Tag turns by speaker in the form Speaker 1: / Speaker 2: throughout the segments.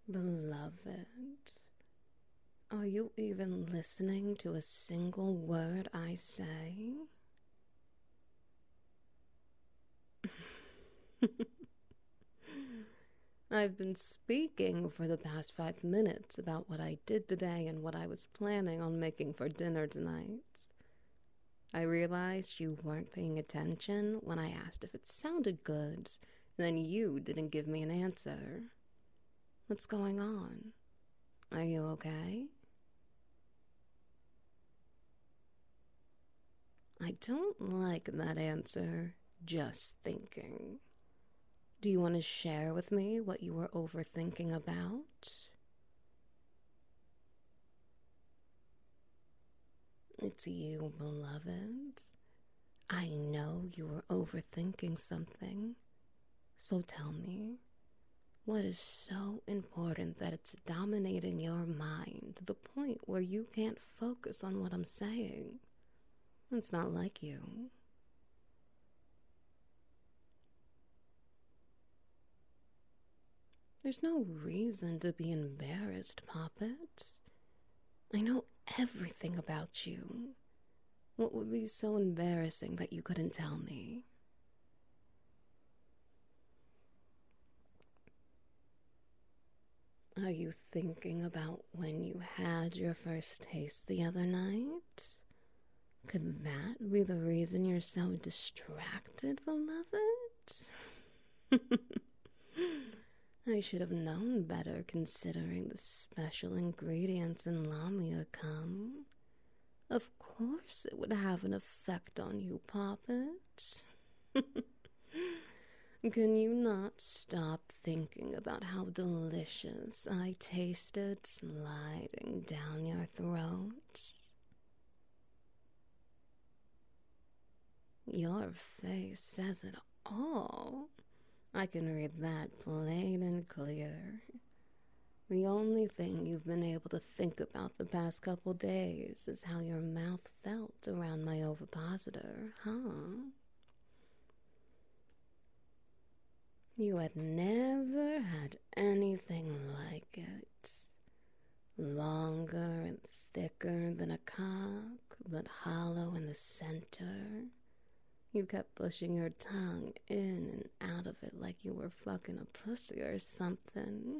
Speaker 1: Beloved, are you even listening to a single word I say? I've been speaking for the past 5 minutes about what I did today and what I was planning on making for dinner tonight. I realized you weren't paying attention when I asked if it sounded good, then you didn't give me an answer. What's going on? Are you okay? I don't like that answer, just thinking. Do you want to share with me what you were overthinking about? It's you, beloved. I know you were overthinking something. So tell me, what is so important that it's dominating your mind to the point where you can't focus on what I'm saying? It's not like you. There's no reason to be embarrassed, Poppet. I know everything about you. What would be so embarrassing that you couldn't tell me? Are you thinking about when you had your first taste the other night? Could that be the reason you're so distracted, beloved? I should have known better considering the special ingredients in lamia come. Of course it would have an effect on you, Poppet. Can you not stop thinking about how delicious I tasted sliding down your throat? Your face says it all. I can read that plain and clear. The only thing you've been able to think about the past couple days is how your mouth felt around my ovipositor, huh? You had never had anything like it. Longer and thicker than a cock, but hollow in the center. You kept pushing your tongue in and out of it like you were fucking a pussy or something.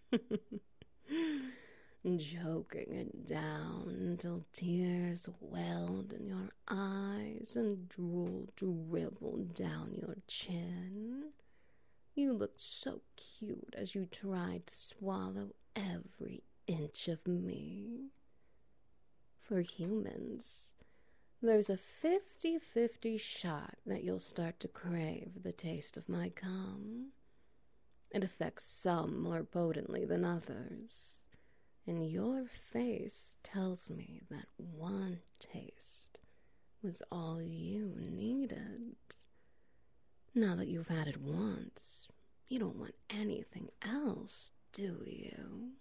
Speaker 1: Joking it down until tears welled in your eyes and drool dribbled down your chin. You looked so cute as you tried to swallow every inch of me. For humans, there's a 50-50 shot that you'll start to crave the taste of my cum. It affects some more potently than others, and your face tells me that one taste was all you needed. Now that you've had it once, you don't want anything else, do you?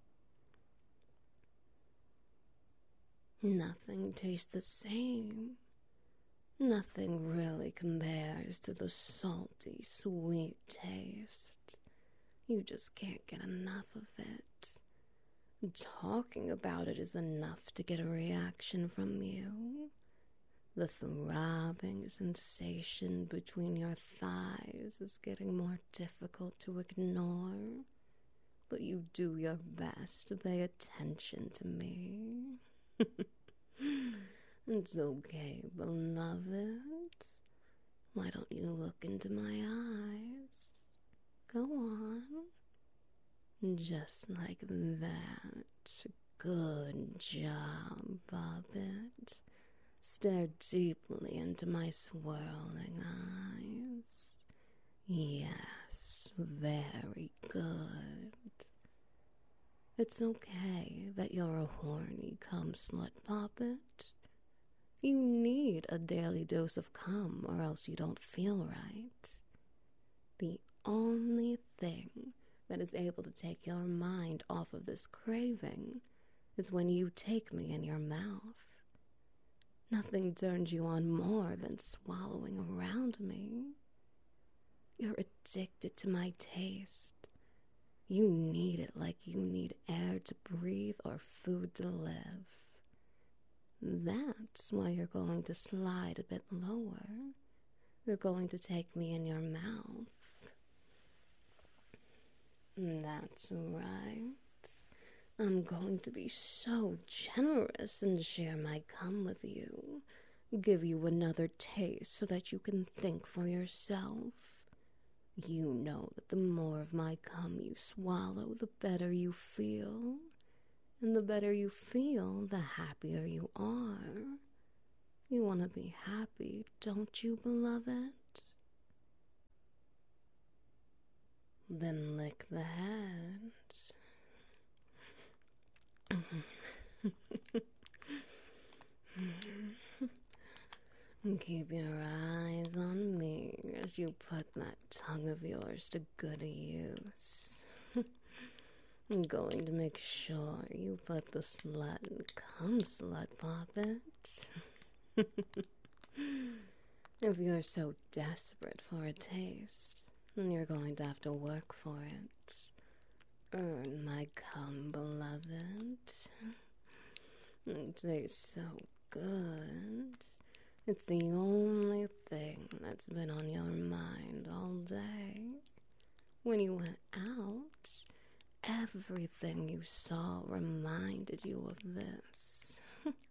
Speaker 1: Nothing tastes the same. Nothing really compares to the salty, sweet taste. You just can't get enough of it. Talking about it is enough to get a reaction from you. The throbbing sensation between your thighs is getting more difficult to ignore, but you do your best to pay attention to me. It's okay, beloved. Why don't you look into my eyes? Go on. Just like that. Good job, Bobbit. Stare deeply into my swirling eyes. Yes, very good. It's okay that you're a horny cum slut, Poppet. You need a daily dose of cum or else you don't feel right. The only thing that is able to take your mind off of this craving is when you take me in your mouth. Nothing turns you on more than swallowing around me. You're addicted to my taste. You need it like you need air to breathe or food to live. That's why you're going to slide a bit lower. You're going to take me in your mouth. That's right. I'm going to be so generous and share my cum with you. Give you another taste so that you can think for yourself. You know that the more of my cum you swallow, the better you feel. And the better you feel, the happier you are. You want to be happy, don't you, beloved? Then lick the head. Keep your eyes on me as you put that tongue of yours to good use. I'm going to make sure you put the slut in cum, slut poppet. If you're so desperate for a taste, then you're going to have to work for it. Earn my cum, beloved. It tastes so good. It's the only thing that's been on your mind all day. When you went out, everything you saw reminded you of this.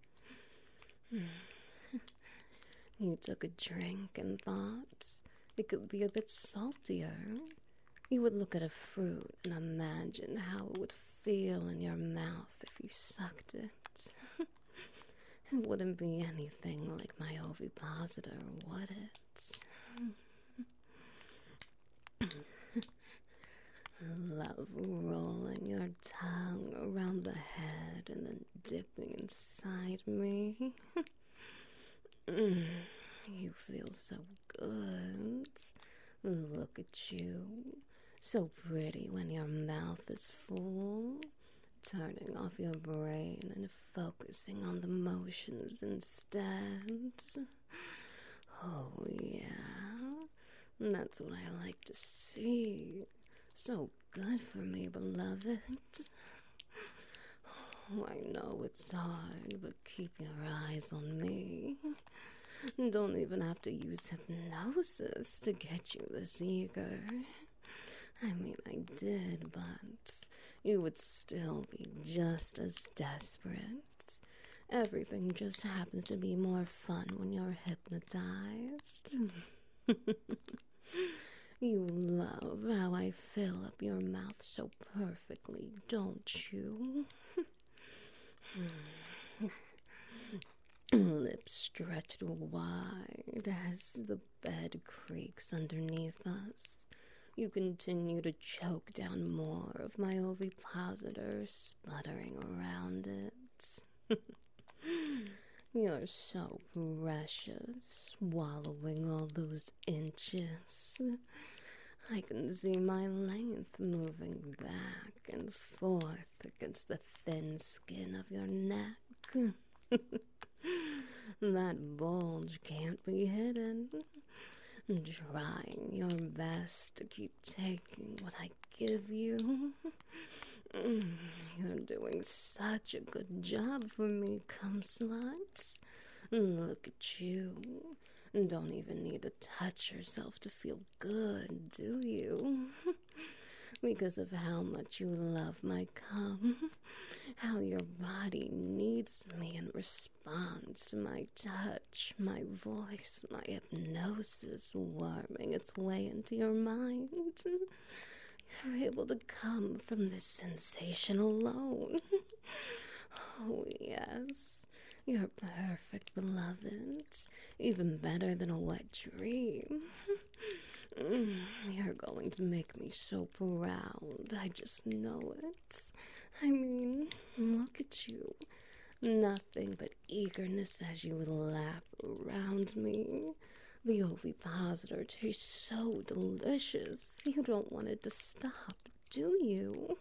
Speaker 1: You took a drink and thought it could be a bit saltier. You would look at a fruit and imagine how it would feel in your mouth if you sucked it. It wouldn't be anything like my ovipositor, would it? Love rolling your tongue around the head and then dipping inside me. You feel so good. Look at you. So pretty when your mouth is full. Turning off your brain and focusing on the motions instead. Oh, yeah. That's what I like to see. So good for me, beloved. Oh, I know it's hard, but keep your eyes on me. Don't even have to use hypnosis to get you this eager. I mean, I did, but you would still be just as desperate. Everything just happens to be more fun when you're hypnotized. You love how I fill up your mouth so perfectly, don't you? Lips stretched wide as the bed creaks underneath us. You continue to choke down more of my ovipositor, sputtering around it. You're so precious, swallowing all those inches. I can see my length moving back and forth against the thin skin of your neck. That bulge can't be hidden. Trying your best to keep taking what I give you. You're doing such a good job for me, cum sluts. Look at you. Don't even need to touch yourself to feel good, do you? Because of how much you love my cum, how your body needs me and responds to my touch, my voice, my hypnosis worming its way into your mind. You're able to come from this sensation alone. Oh, yes. You're perfect, beloved. Even better than a wet dream. You're going to make me so proud. I just know it. I mean, look at you. Nothing but eagerness as you lap around me. The ovipositor tastes so delicious. You don't want it to stop, do you?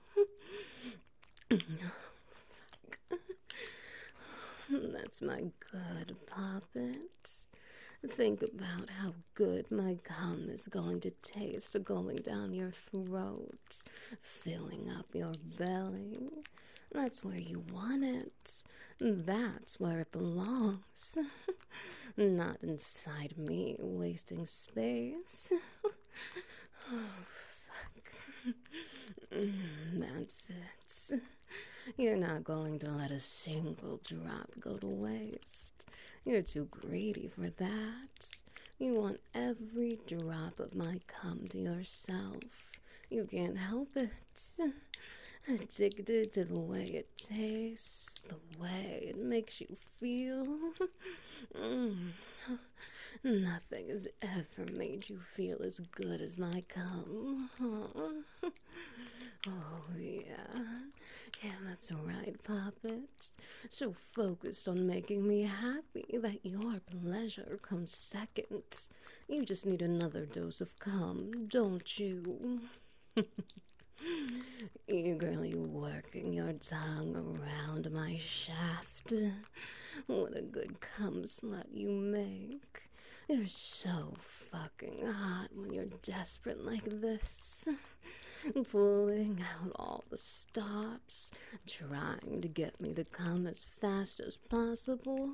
Speaker 1: That's my good poppet. Think about how good my cum is going to taste going down your throat, filling up your belly. That's where you want it. That's where it belongs. Not inside me, wasting space. Oh, fuck. That's it. You're not going to let a single drop go to waste. You're too greedy for that. You want every drop of my cum to yourself. You can't help it. Addicted to the way it tastes, the way it makes you feel. Nothing has ever made you feel as good as my cum. Huh? Oh, yeah. Yeah, that's right, Poppets. So focused on making me happy that your pleasure comes second. You just need another dose of cum, don't you? Eagerly working your tongue around my shaft. What a good cum slut you make. You're so fucking hot when you're desperate like this. Pulling out all the stops, trying to get me to come as fast as possible.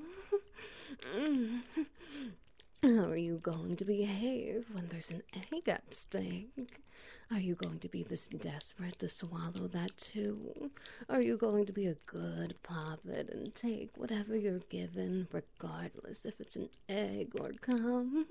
Speaker 1: How are you going to behave when there's an egg at stake? Are you going to be this desperate to swallow that too? Are you going to be a good poppet and take whatever you're given, regardless if it's an egg or cum?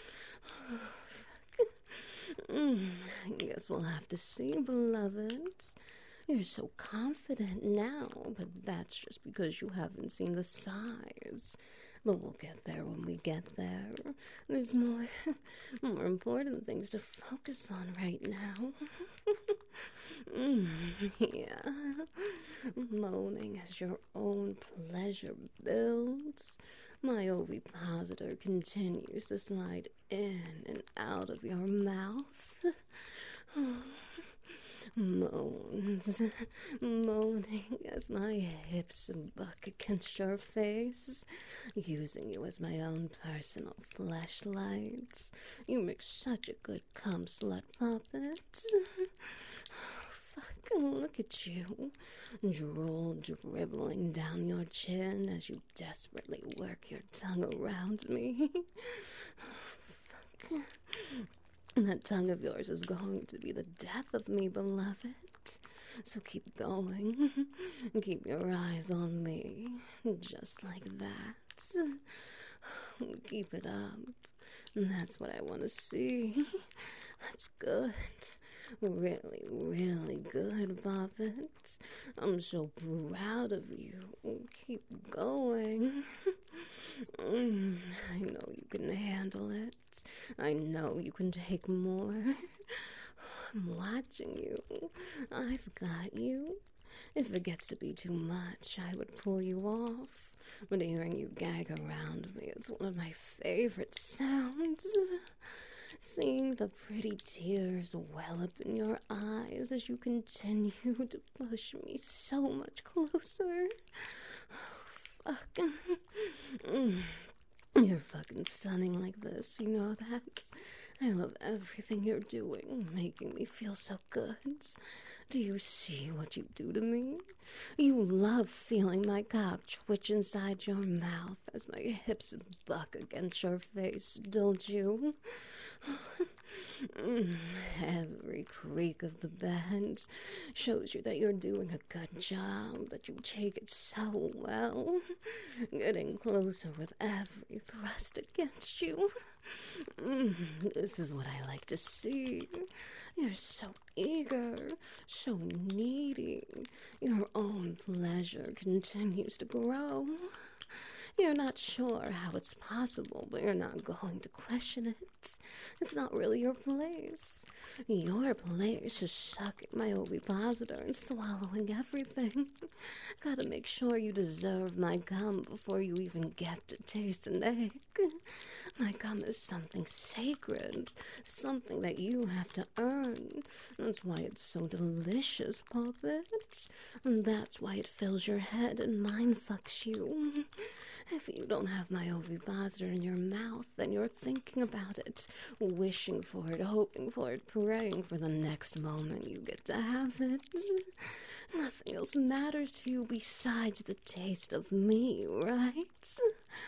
Speaker 1: I guess we'll have to see, beloveds. You're so confident now, but that's just because you haven't seen the size. But we'll get there when we get there. There's more important things to focus on right now. Yeah. Moaning as your own pleasure builds. My ovipositor continues to slide in and out of your mouth. Moans, moaning as my hips buck against your face, using you as my own personal fleshlights. You make such a good cum slut puppet. Fucking look at you, drool dribbling down your chin as you desperately work your tongue around me. Fuck. That tongue of yours is going to be the death of me, beloved. So keep going. Keep your eyes on me. Just like that. Keep it up. That's what I want to see. That's good. Really, really good, Poppet. I'm so proud of you. Keep going. I know you can handle it. I know you can take more. I'm watching you. I've got you. If it gets to be too much, I would pull you off. But hearing you gag around me is one of my favorite sounds. Seeing the pretty tears well up in your eyes as you continue to push me so much closer. Oh, fuck. You're fucking stunning like this, you know that? I love everything you're doing, making me feel so good. Do you see what you do to me? You love feeling my cock twitch inside your mouth as my hips buck against your face, don't you? Every creak of the bend shows you that you're doing a good job, that you take it so well, getting closer with every thrust against you. This is what I like to see. You're so eager, so needy. Your own pleasure continues to grow. You're not sure how it's possible, but you're not going to question it. It's not really your place. Your place is sucking my ovipositor and swallowing everything. Gotta make sure you deserve my cum before you even get to taste an egg. My cum is something sacred, something that you have to earn, That's why it's so delicious, Poppet. And that's why it fills your head and mind fucks you. If you don't have my ovipositor in your mouth, then you're thinking about it, wishing for it, hoping for it, praying for the next moment you get to have it. Nothing else matters to you besides the taste of me, right?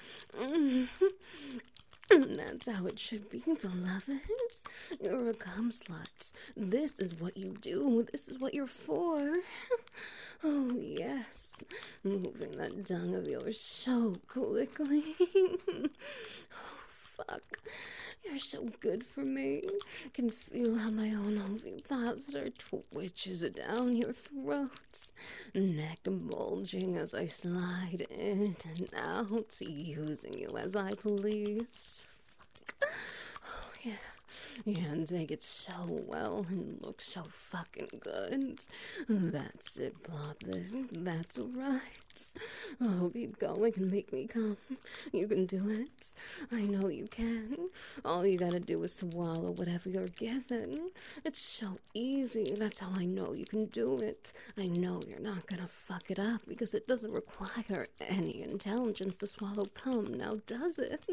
Speaker 1: That's how it should be, beloved. You're a cum slut. This is what you do. This is what you're for. Oh, yes. Moving that dung of yours so quickly. Oh, fuck. You're so good for me. Can feel how my own ovipositor twitches down your throats. Neck bulging as I slide in and out, using you as I please. Fuck. Oh, yeah. Yeah, and take it so well and look so fucking good. That's it, Poppet. That's right. Oh, keep going and make me come. You can do it. I know you can. All you gotta do is swallow whatever you're given. It's so easy. That's how I know you can do it. I know you're not gonna fuck it up because it doesn't require any intelligence to swallow cum, now does it?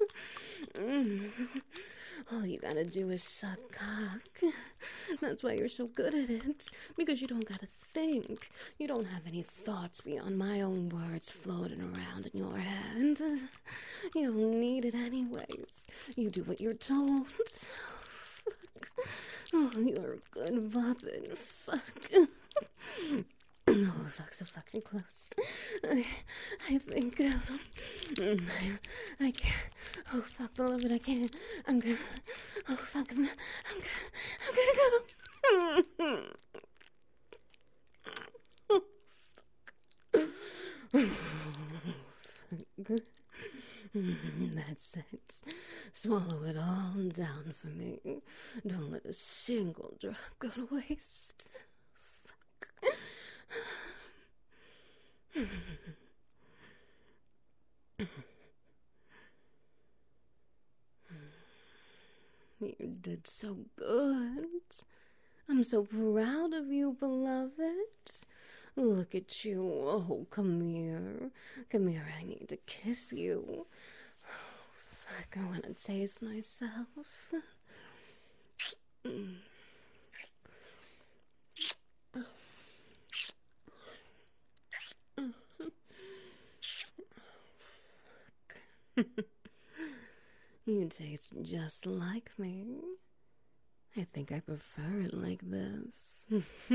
Speaker 1: All you gotta do is suck cock. That's why you're so good at it. Because you don't gotta think. You don't have any thoughts beyond my own words floating around in your head. You don't need it anyways. You do what you're told. Fuck. Oh, you're a good puppet. Fuck. Oh, fuck, so fucking close. I think, I can't. Oh, fuck, beloved, I can't. I'm gonna, oh, fuck, I'm gonna go. Oh, fuck. That's it. Swallow it all down for me. Don't let a single drop go to waste. Fuck. You did so good. I'm so proud of you, beloved. Look at you. Oh, come here. Come here, I need to kiss you. Oh, fuck, I want to taste myself. You taste just like me. I think I prefer it like this.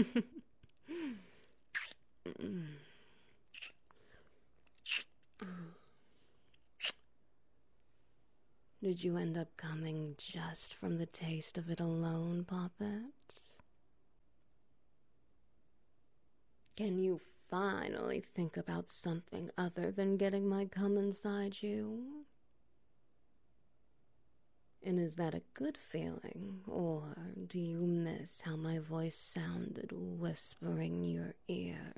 Speaker 1: Did you end up coming just from the taste of it alone, Poppet? Can you finally think about something other than getting my cum inside you? And is that a good feeling, or do you miss how my voice sounded whispering your ear?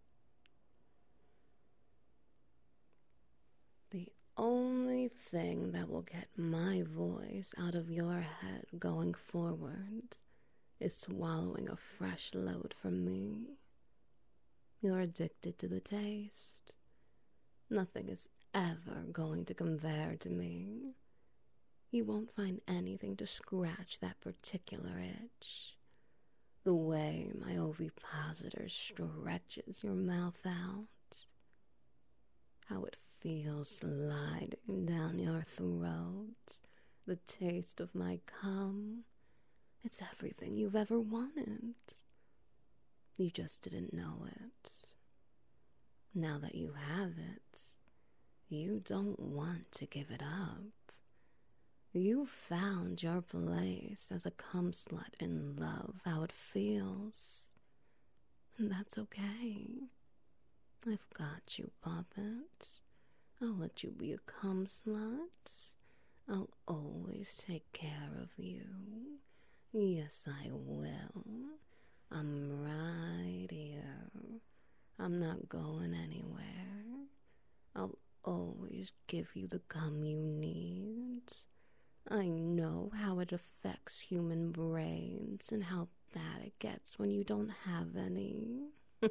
Speaker 1: The only thing that will get my voice out of your head going forward is swallowing a fresh load from me. You're addicted to the taste. Nothing is ever going to compare to me. You won't find anything to scratch that particular itch. The way my ovipositor stretches your mouth out. How it feels sliding down your throat. The taste of my cum. It's everything you've ever wanted. You just didn't know it. Now that you have it, you don't want to give it up. You found your place as a cum slut in love, how it feels. And that's okay. I've got you, Poppet. I'll let you be a cum slut. I'll always take care of you. Yes, I will. I'm right here. I'm not going anywhere. I'll always give you the cum you need. I know how it affects human brains and how bad it it gets when you don't have any.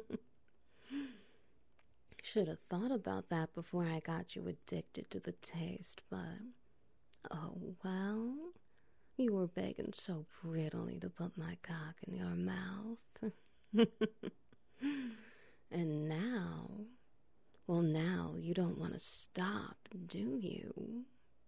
Speaker 1: Should have thought about that before I got you addicted to the taste, but oh well. You were begging so prettily to put my cock in your mouth. And now, well, now you don't want to stop, do you?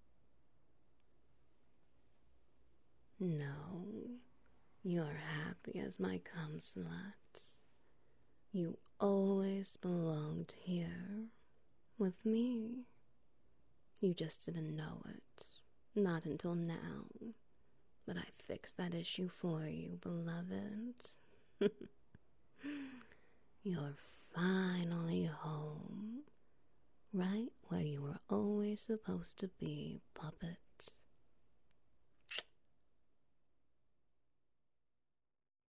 Speaker 1: No, you're happy as my cum slut. You always belonged here with me. You just didn't know it, not until now. But I fixed that issue for you, beloved. You're finally home, right where you were always supposed to be, puppet.